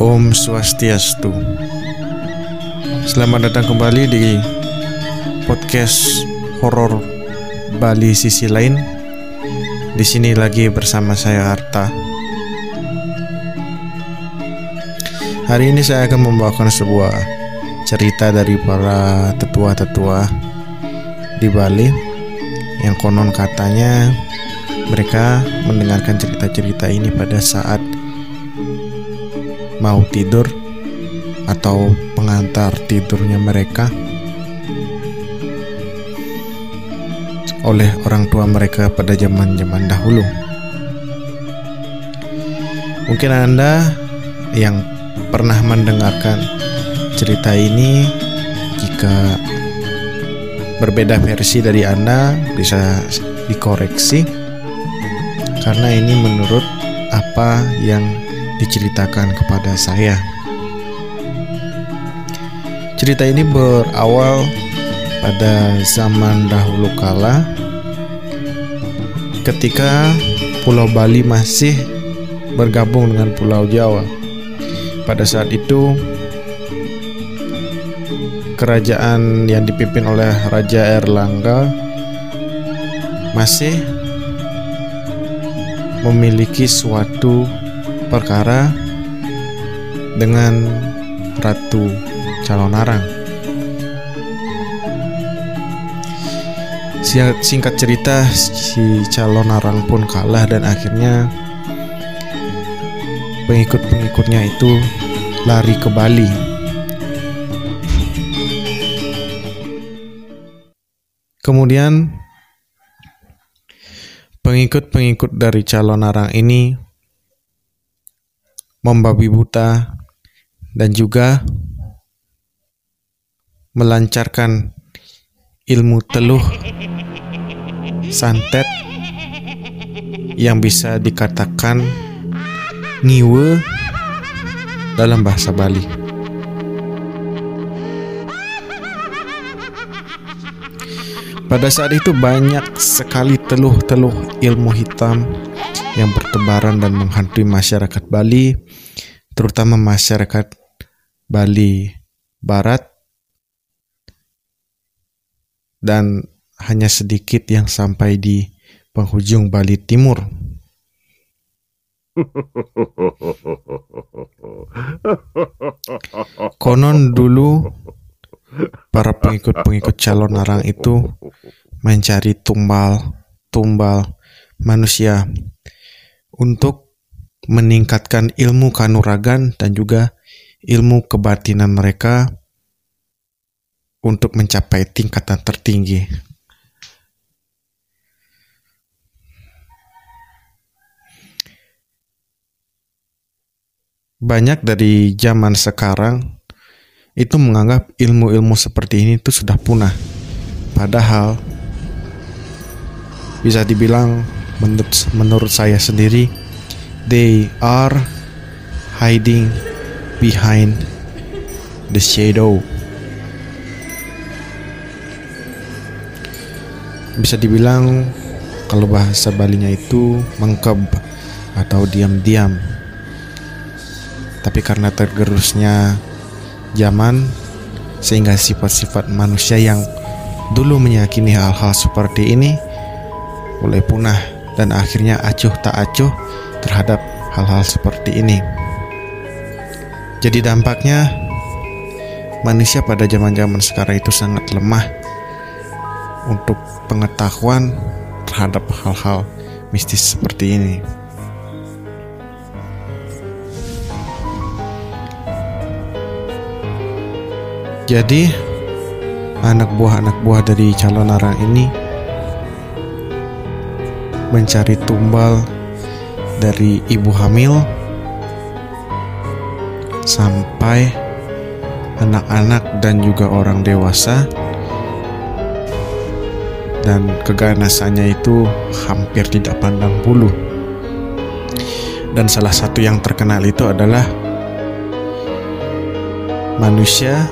Om Swastiastu. Selamat datang kembali di podcast horor Bali sisi lain. Di sini lagi bersama saya Arta. Hari ini saya akan membawakan sebuah cerita dari para tetua-tetua di Bali yang konon katanya mereka mendengarkan cerita-cerita ini pada saat mau tidur atau pengantar tidurnya mereka oleh orang tua mereka pada zaman-zaman dahulu. Mungkin Anda yang pernah mendengarkan cerita ini, jika berbeda versi dari Anda bisa dikoreksi, karena ini menurut apa yang diceritakan kepada saya. Cerita ini berawal pada zaman dahulu kala, ketika Pulau Bali masih bergabung dengan Pulau Jawa. Pada saat itu, kerajaan yang dipimpin oleh Raja Erlangga masih memiliki suatu perkara dengan Ratu Calonarang. Singkat cerita, si Calonarang pun kalah dan akhirnya pengikut-pengikutnya itu lari ke Bali. Kemudian pengikut-pengikut dari Calonarang ini membabi buta dan juga melancarkan ilmu teluh santet yang bisa dikatakan ngiwe dalam bahasa Bali. Pada saat itu banyak sekali teluh-teluh ilmu hitam yang bertebaran dan menghantui masyarakat Bali, terutama masyarakat Bali Barat, dan hanya sedikit yang sampai di penghujung Bali Timur. Konon dulu para pengikut-pengikut Calonarang itu mencari tumbal manusia untuk meningkatkan ilmu kanuragan dan juga ilmu kebatinan mereka untuk mencapai tingkatan tertinggi. Banyak dari zaman sekarang itu menganggap ilmu-ilmu seperti ini itu sudah punah. Padahal bisa dibilang menurut saya sendiri, they are hiding behind the shadow. Bisa dibilang kalau bahasa Balinya itu mengkeb atau diam-diam. Tapi karena tergerusnya zaman, sehingga sifat-sifat manusia yang dulu meyakini hal-hal seperti ini mulai punah dan akhirnya acuh tak acuh terhadap hal-hal seperti ini. Jadi dampaknya manusia pada zaman-zaman sekarang itu sangat lemah untuk pengetahuan terhadap hal-hal mistis seperti ini. Jadi anak buah dari Calonarang ini mencari tumbal dari ibu hamil sampai anak-anak dan juga orang dewasa, dan keganasannya itu hampir tidak pandang bulu. Dan salah satu yang terkenal itu adalah manusia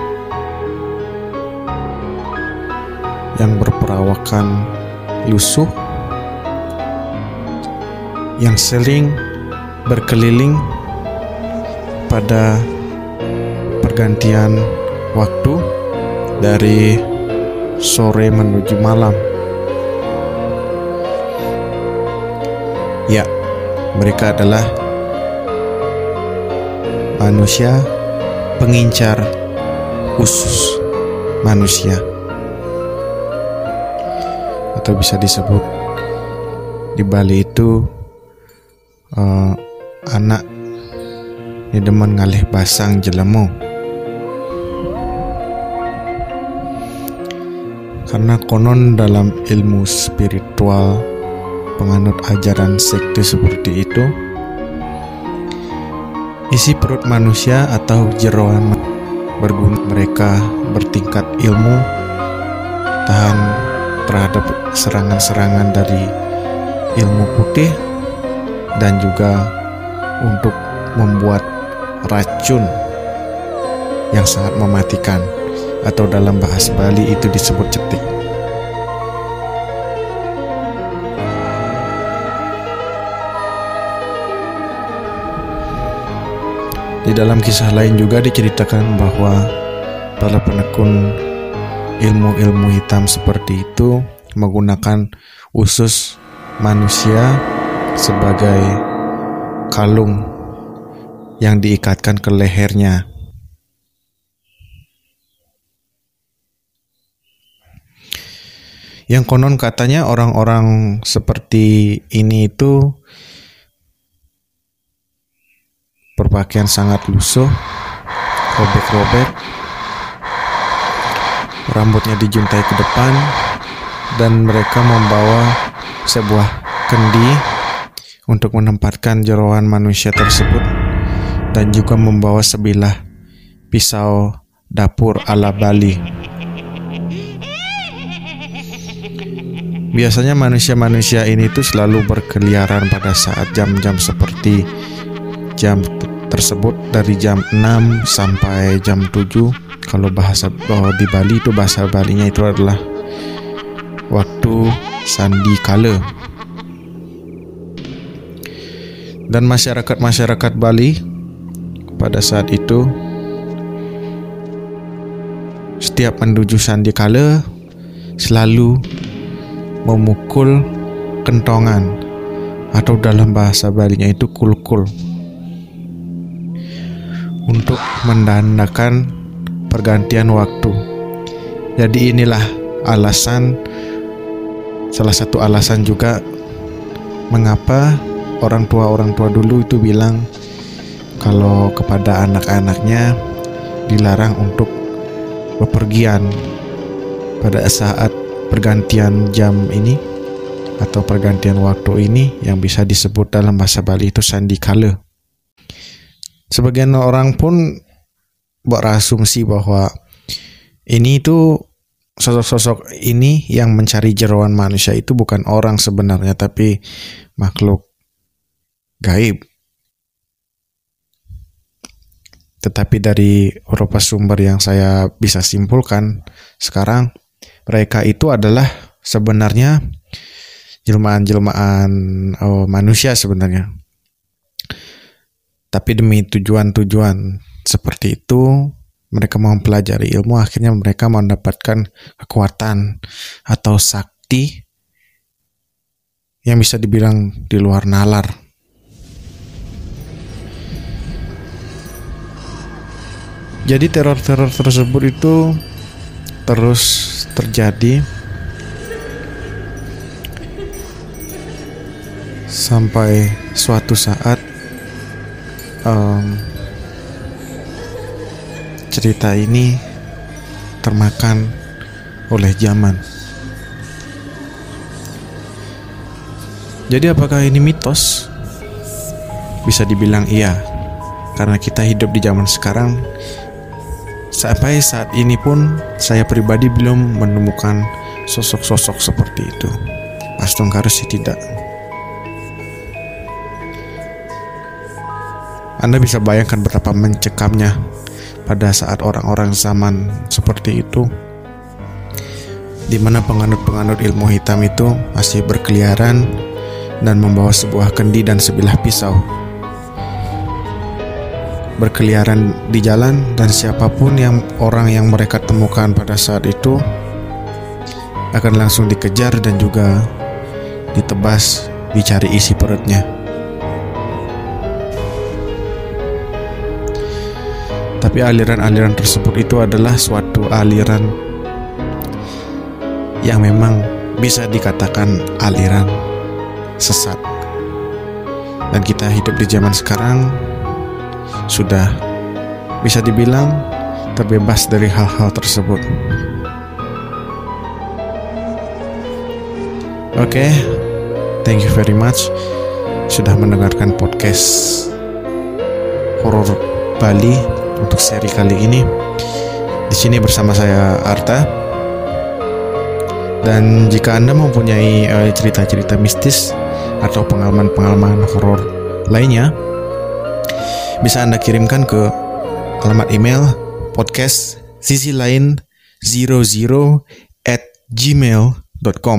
yang berperawakan lusuh, yang sering berkeliling pada pergantian waktu dari sore menuju malam. Ya, mereka adalah manusia pengincar usus manusia, atau bisa disebut di Bali itu anak ni demen ngalih basang jelemu. Karena konon dalam ilmu spiritual penganut ajaran sekte seperti itu, isi perut manusia atau jeroan berguna mereka bertingkat ilmu, tahan terhadap serangan-serangan dari ilmu putih, dan juga untuk membuat racun yang sangat mematikan, atau dalam bahasa Bali itu disebut cetik. Di dalam kisah lain juga diceritakan bahwa para penekun ilmu-ilmu hitam seperti itu menggunakan usus manusia sebagai kalung yang diikatkan ke lehernya. Yang konon katanya orang-orang seperti ini itu berpakaian sangat lusuh, robek-robek, rambutnya dijuntai ke depan, dan mereka membawa sebuah kendi untuk menempatkan jeroan manusia tersebut, dan juga membawa sebilah pisau dapur ala Bali. Biasanya manusia-manusia ini tuh selalu berkeliaran pada saat jam-jam seperti jam tersebut, dari jam 6 sampai jam 7. Kalau bahasa di Bali itu, bahasa Balinya itu adalah waktu sandi kala. Dan masyarakat Bali pada saat itu, setiap menuju sandi kala selalu memukul kentongan, atau dalam bahasa Balinya itu kulkul, untuk menandakan pergantian waktu. Jadi inilah salah satu alasan juga mengapa orang tua dulu itu bilang kalau kepada anak-anaknya dilarang untuk bepergian pada saat pergantian jam ini atau pergantian waktu ini, yang bisa disebut dalam bahasa Bali itu sandi kala. Sebagian orang pun berasumsi bahwa ini itu sosok-sosok ini yang mencari jeroan manusia itu bukan orang sebenarnya, tapi makhluk gaib. Tetapi dari beberapa sumber yang saya bisa simpulkan sekarang, mereka itu adalah sebenarnya jelmaan-jelmaan manusia sebenarnya. Tapi demi tujuan-tujuan seperti itu, mereka mempelajari ilmu, akhirnya mereka mendapatkan kekuatan atau sakti yang bisa dibilang di luar nalar. Jadi teror-teror tersebut itu terus terjadi sampai suatu saat cerita ini termakan oleh zaman. Jadi apakah ini mitos? Bisa dibilang iya, karena kita hidup di zaman sekarang. Sampai saat ini pun saya pribadi belum menemukan sosok-sosok seperti itu. Astungkar sih tidak. Anda bisa bayangkan betapa mencekamnya pada saat orang-orang zaman seperti itu, di mana penganut-penganut ilmu hitam itu masih berkeliaran dan membawa sebuah kendi dan sebilah pisau. berkeliaran di jalan, dan siapapun orang yang mereka temukan pada saat itu akan langsung dikejar dan juga ditebas, dicari isi perutnya. Tapi aliran-aliran tersebut itu adalah suatu aliran yang memang bisa dikatakan aliran sesat. Dan kita hidup di zaman sekarang sudah bisa dibilang terbebas dari hal-hal tersebut. Oke, thank you very much sudah mendengarkan podcast horor Bali untuk seri kali ini. Di sini bersama saya Arta. Dan jika Anda mempunyai cerita-cerita mistis atau pengalaman-pengalaman horor lainnya, bisa Anda kirimkan ke alamat email podcast sisilain00@gmail.com.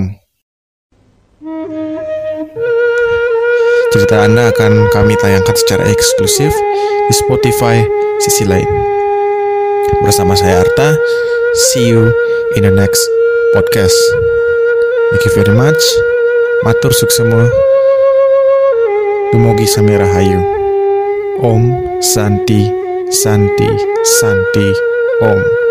Cerita Anda akan kami tayangkan secara eksklusif di Spotify Sisi Lain. Bersama saya Arta. See you in the next podcast. Thank you very much. Matur suksema. Dumugi sami rahayu. Om Santi Santi Santi Om.